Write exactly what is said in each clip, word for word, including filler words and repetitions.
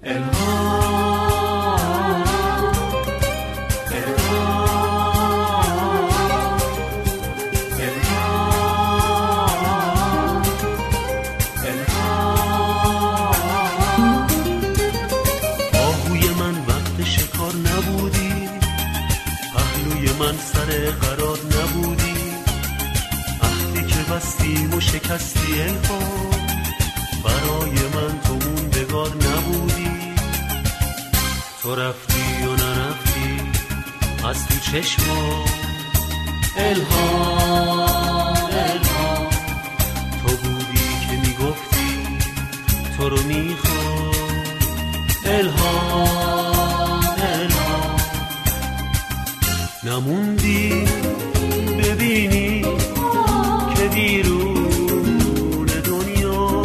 من سر قرار نبودی، عهدی که بستیم و شکستی الهام، برای من تو موندگار نبودی. تو رفتی و نرفتی از تو چشما، الهام الهام. تو بودی که میگفتی تو رو میخوام، الهام الهام. نموندی ببینی که بیرون دنیا،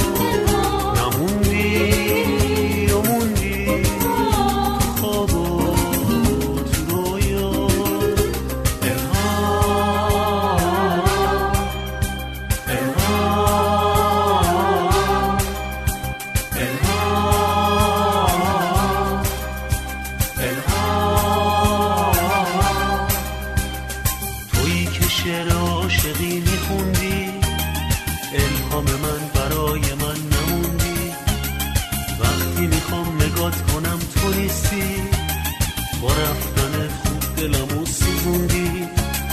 نموندی و موندی تو خواب و تو رویا. الهام الهام الهام الهام. تویی که شعر عاشقی میخوندی، الهام من برای من نموندی. وقتی میخوام نگات کنم تو نیستی، با رفتنت خوب دلمو سوزوندی.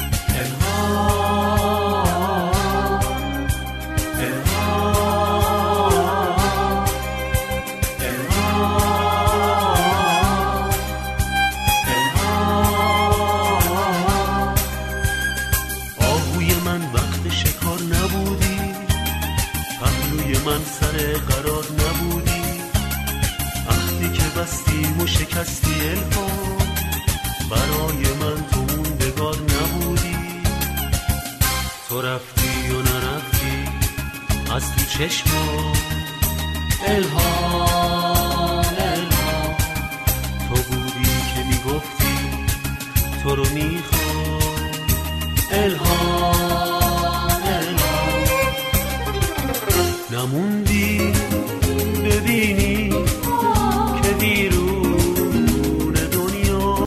الهام الهام الهام الهام. آهوی من وقت شکار نبودی، پهلوی من سر قرار نبودی. عهدی که بستیم و شکستی الهام، برای من تو موندگار نبودی. تو رفتی و نرفتی از تو چشما، الهام الهام. تو بودی که میگفتی تو رو میخوام، الهام الهام. نموندی